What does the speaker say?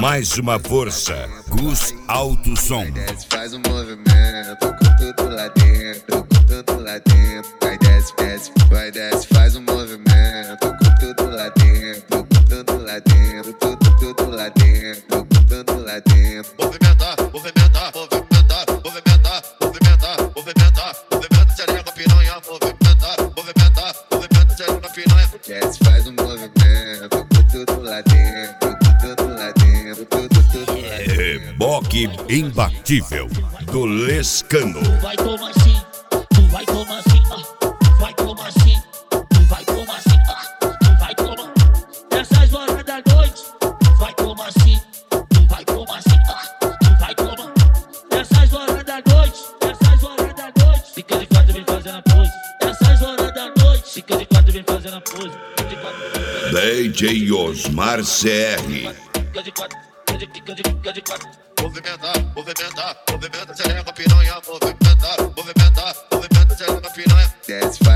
Mais uma força, Gus Alto Som. Desce, faz um movimento, com tudo lá dentro, com tudo lá dentro. Vai desce, desce, vai desce, faz um movimento, com tudo lá dentro, com tudo lá dentro, tudo lá dentro, com tudo lá dentro. Movimentar, movimentar, movimentar, movimentar, movimentar, movimentar, movimenta, xereca, piranha, movimentar, movimentar, movimenta, xereca, piranha. Desce, faz um movimento, com tudo lá dentro, com tudo lá dentro, tudo lá dentro. Reboque imbatível do Lescano. Vai tomar assim, tu vai tomar assim, vai tomar assim, tu vai tomar assim, tu vai tomar. Nessas horas da noite, vai tomar assim, tu vai tomar assim, tu vai tomar. Nessas horas da noite, nessas horas da noite, fica de quatro vem fazendo a pose. Nessas horas da noite, fica de quatro vem fazendo a pose. DJ Osmar CR. Fica de quatro, fica de quatro. Movimentar, movimentar, movimenta, xereca, piranha, movimentar, movimentar, movimenta, xereca, piranha. Desce,